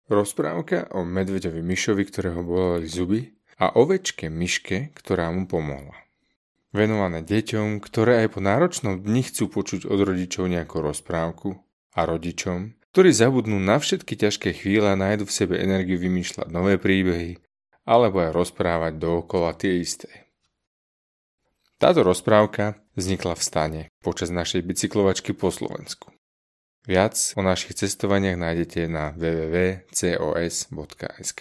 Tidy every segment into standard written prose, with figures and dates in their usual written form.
Rozprávka o medveďovi Mišovi, ktorého boleli zuby, a ovečke Miške, ktorá mu pomohla. Venované deťom, ktoré aj po náročnom dni chcú počuť od rodičov nejakú rozprávku, a rodičom, ktorí zabudnú na všetky ťažké chvíle a nájdu v sebe energiu vymýšľať nové príbehy, alebo aj rozprávať dookola tie isté. Táto rozprávka vznikla v stane počas našej bicyklovačky po Slovensku. Viac o našich cestovaniach nájdete na www.cos.sk.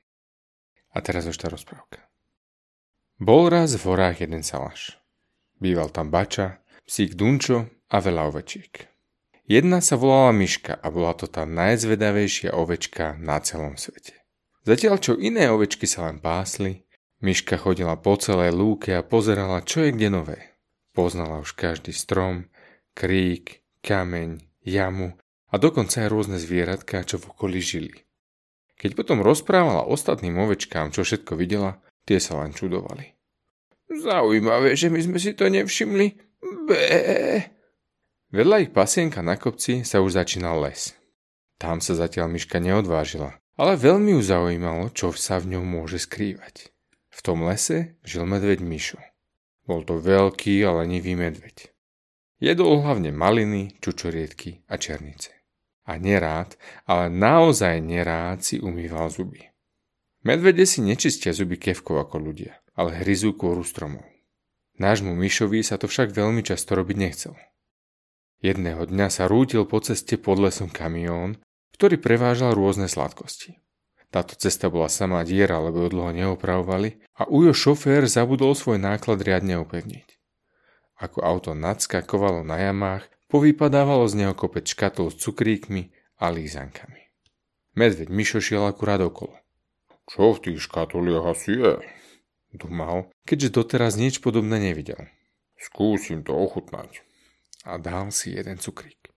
A teraz už tá rozprávka. Bol raz v horách jeden salaš. Býval tam Bača, psík Dunčo a veľa ovečiek. Jedna sa volala Miška a bola to tá najzvedavejšia ovečka na celom svete. Zatiaľ čo iné ovečky sa len pásli, Miška chodila po celej lúke a pozerala, čo je kde nové. Poznala už každý strom, krík, kameň, jamu a dokonca aj rôzne zvieratka, čo v okolí žili. Keď potom rozprávala ostatným ovečkám, čo všetko videla, tie sa len čudovali. Zaujímavé, že my sme si to nevšimli. Bé. Vedľa ich pasienka na kopci sa už začínal les. Tam sa zatiaľ Miška neodvážila, ale veľmi ju zaujímalo, čo sa v ňom môže skrývať. V tom lese žil medveď Mišo. Bol to veľký a lenivý medveď. Jedol hlavne maliny, čučoriedky a černice. A nerád, ale naozaj nerád si umýval zuby. Medvede si nečistia zuby kevkou ako ľudia, ale hryzú kôru stromov. Nášmu Mišovi sa to však veľmi často robiť nechcel. Jedného dňa sa rútil po ceste pod lesom kamión, ktorý prevážal rôzne sladkosti. Táto cesta bola samá diera, lebo ju dlho neopravovali a ujo šofér zabudol svoj náklad riadne upevniť. Ako auto nadskakovalo na jamách, povypadávalo z neho kopec škatol s cukríkmi a lízankami. Medveď Mišo šiel akurát okolo. Čo v tých škatoliach asi je? Dumal, keďže doteraz nič podobné nevidel. Skúsim to ochutnať. A dal si jeden cukrík.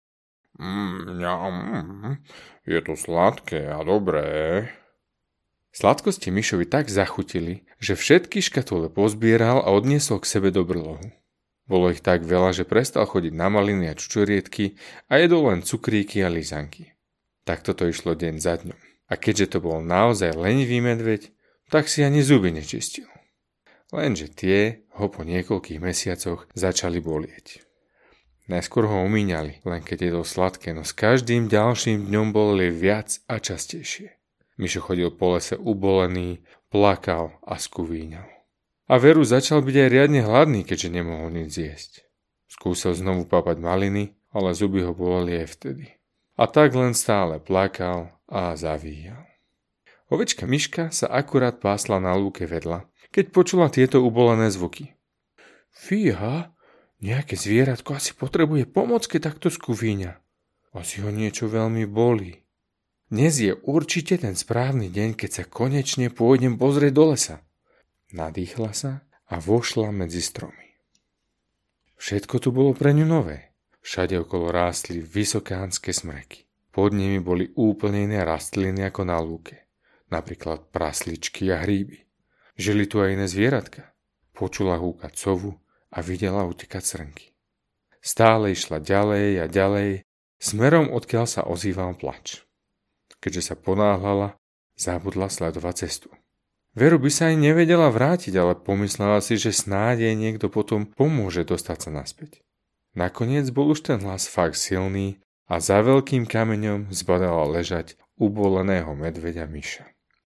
Je to sladké a dobré. Sladkosti Mišovi tak zachutili, že všetky škatule pozbieral a odniesol k sebe do brlohu. Bolo ich tak veľa, že prestal chodiť na maliny a čučoriedky a jedol len cukríky a lízanky. Takto to išlo deň za dňom. A keďže to bol naozaj lenivý medveď, tak si ani zuby nečistil. Lenže tie ho po niekoľkých mesiacoch začali bolieť. Najskôr ho umíňali, len keď jedol sladké, no s každým ďalším dňom boleli viac a častejšie. Mišo chodil po lese ubolený, plakal a skúvíňal. A veru začal byť aj riadne hladný, keďže nemohol nič zjesť. Skúsil znovu papať maliny, ale zuby ho boleli aj vtedy. A tak len stále plakal a zavíjal. Ovečka Miška sa akurát pásla na lúke vedľa, keď počula tieto ubolené zvuky. Fíha, nejaké zvieratko asi potrebuje pomoc, keď takto skúvíňa. Asi ho niečo veľmi bolí. Dnes je určite ten správny deň, keď sa konečne pôjdem pozrieť do lesa. Nadýchla sa a vošla medzi stromy. Všetko tu bolo pre ňu nové. Všade okolo rástli vysokánske smreky. Pod nimi boli úplne iné rastliny ako na lúke. Napríklad prasličky a hríby. Žili tu aj iné zvieratka. Počula húkať sovu a videla utekať srnky. Stále išla ďalej a ďalej, smerom odkiaľ sa ozýval plač. Keďže sa ponáhľala, zabudla sledovať cestu. Veru by sa aj nevedela vrátiť, ale pomyslela si, že snáď jej niekto potom pomôže dostať sa naspäť. Nakoniec bol už ten hlas fakt silný a za veľkým kameňom zbadala ležať uboleného medveďa Miša.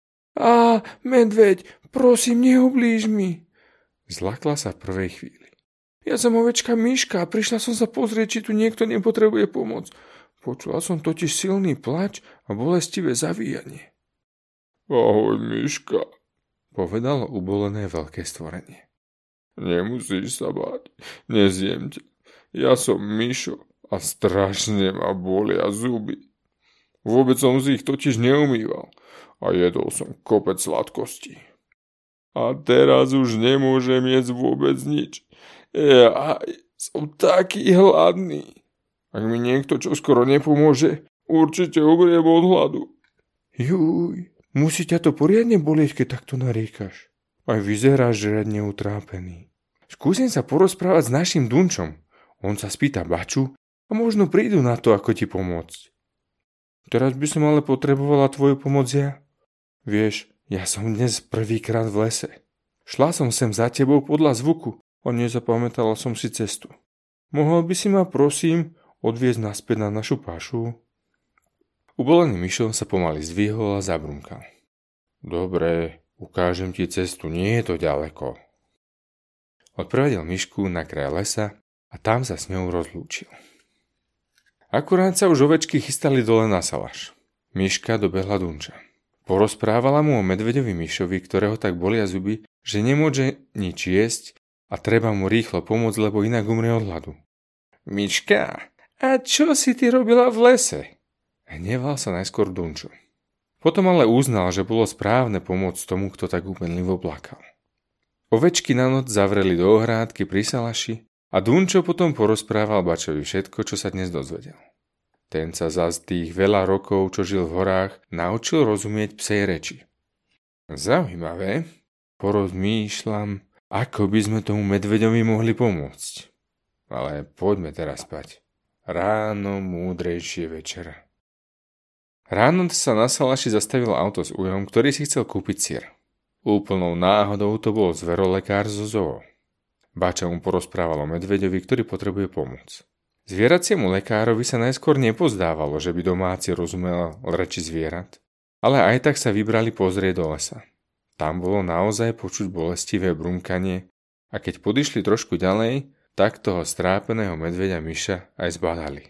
Medveď, prosím, neublíž mi. Zlakla sa v prvej chvíli. Ja som ovečka Miška a prišla som sa pozrieť, či tu niekto nepotrebuje pomoc. Počula som totiž silný plač a bolestivé zavíjanie. Ahoj, Miška, povedalo ubolené veľké stvorenie. Nemusíš sa báť, nezjem ťa. Ja som Mišo a strašne ma bolia zuby. Vôbec som si ich totiž neumýval a jedol som kopec sladkostí. A teraz už nemôžem jesť vôbec nič. Ja som taký hladný. Ak mi niekto čoskoro nepomôže, určite umriem od hladu. Juj, musí ťa to poriadne bolieť, keď takto naríkaš. Aj vyzeráš riadne utrápený. Skúsim sa porozprávať s našim Dunčom. On sa spýta Baču a možno prídu na to, ako ti pomôcť. Teraz by som ale potrebovala tvoju pomoc ja. Vieš, ja som dnes prvýkrát v lese. Šla som sem za tebou podľa zvuku a nezapamätala som si cestu. Mohol by si ma, prosím, odviezť naspäť na našu pašu? Ubolený Mišo sa pomaly zdvihol a zabrumkal. Dobre, ukážem ti cestu, nie je to ďaleko. Odprevedel Mišku na kraj lesa a tam sa s ňou rozlúčil. Akurát sa už ovečky chystali dole na salaš. Miška dobehla Dunča. Porozprávala mu o medveďovi Mišovi, ktorého tak bolia zuby, že nemôže nič jesť a treba mu rýchlo pomôcť, lebo inak umrie od hladu. Miška, a čo si ty robila v lese? Hneval sa najskôr Dunčo. Potom ale uznal, že bolo správne pomôcť tomu, kto tak úpenlivo plakal. Ovečky na noc zavreli do ohrádky pri salaši a Dunčo potom porozprával Bačovi všetko, čo sa dnes dozvedel. Ten sa za tých veľa rokov, čo žil v horách, naučil rozumieť psej reči. Zaujímavé, porozmýšľam, ako by sme tomu medveďovi mohli pomôcť. Ale poďme teraz spať. Ráno múdrejšie večera. Ráno sa na salaši zastavilo auto s ujom, ktorý si chcel kúpiť syr. Úplnou náhodou to bol zverolekár zo zoo. Bača mu porozprával o medveďovi, ktorý potrebuje pomoc. Zvieraciemu lekárovi sa najskôr nepozdávalo, že by domáci rozumel reči zvierat, ale aj tak sa vybrali pozrieť do lesa. Tam bolo naozaj počuť bolestivé brumkanie a keď podišli trošku ďalej, tak toho strápeného medveďa Miša aj zbadali.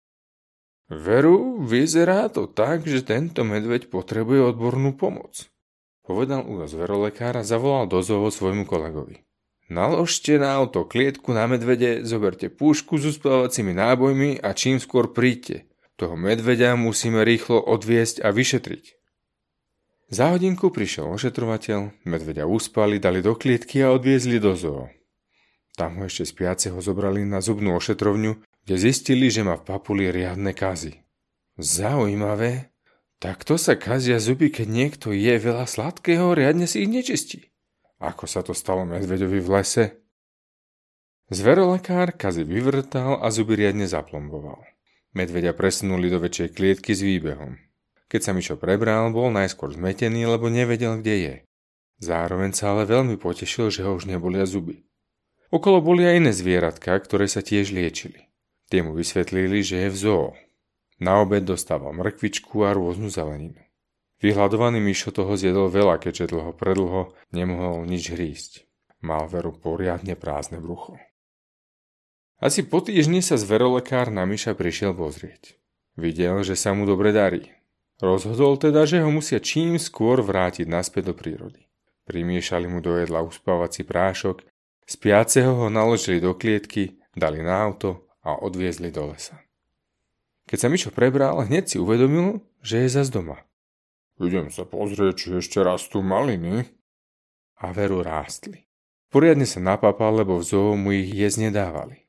Veru, vyzerá to tak, že tento medveď potrebuje odbornú pomoc, povedal Ujo zverolekára a zavolal do zoo svojmu kolegovi. Naložte na auto klietku na medvede, zoberte púšku s uspávacími nábojmi a čím skôr príďte. Toho medveďa musíme rýchlo odviesť a vyšetriť. Za hodinku prišiel ošetrovateľ, medveďa uspali, dali do klietky a odviezli do zoo. Tam ho ešte spiaceho zobrali na zubnú ošetrovňu, kde zistili, že má v papuli riadne kazy. Zaujímavé, takto sa kazia zuby, keď niekto je veľa sladkého, riadne si ich nečistí. Ako sa to stalo medveďovi v lese? Zverolekár kazy vyvrtal a zuby riadne zaplomboval. Medveďa presunuli do väčšej klietky s výbehom. Keď sa Mišo prebral, bol najskôr zmetený, lebo nevedel, kde je. Zároveň sa ale veľmi potešil, že ho už nebolia zuby. Okolo boli aj iné zvieratka, ktoré sa tiež liečili. Tie mu vysvetlili, že je v zoo. Na obed dostával mrkvičku a rôznu zeleninu. Vyhľadovaný Mišo toho zjedol veľa, keďže predlho nemohol nič hrísť. Mal veru poriadne prázdne brucho. Asi po týždni sa zverolekár na Miša prišiel pozrieť. Videl, že sa mu dobre darí. Rozhodol teda, že ho musia čím skôr vrátiť naspäť do prírody. Primiešali mu do jedla uspávací prášok, spiaceho ho naložili do klietky, dali na auto a odviezli do lesa. Keď sa Mišo prebral, hneď si uvedomil, že je zas doma. Idem sa pozrieť, či ešte rastú maliny. A veru rástli. Poriadne sa napápal, lebo v zoo mu ich jesť nedávali.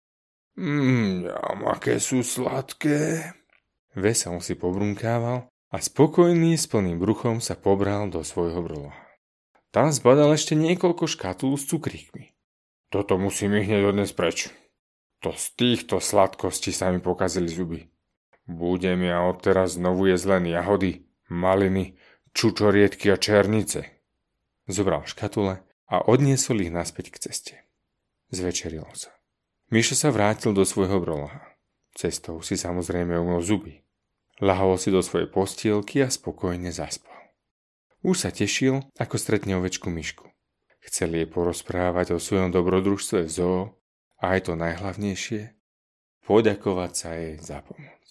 Aké sú sladké. Vesel si pobrunkával a spokojný s plným bruchom sa pobral do svojho brloha. Tam zbadal ešte niekoľko škatul s cukríkmi. Toto musím ich hneď odnes preč. To z týchto sladkostí sa mi pokazili zuby. Budem ja odteraz znovu jesť len jahody, maliny, čučoriedky a černice. Zobral škatule a odniesol ich naspäť k ceste. Zvečerilo sa. Mišo sa vrátil do svojho broloha. Cestou si samozrejme umyl zuby. Lahol si do svojej postielky a spokojne zaspal. Už sa tešil, ako stretne ovečku Mišku. Chcel jej porozprávať o svojom dobrodružstve v zoo a aj to najhlavnejšie, poďakovať sa jej za pomoc.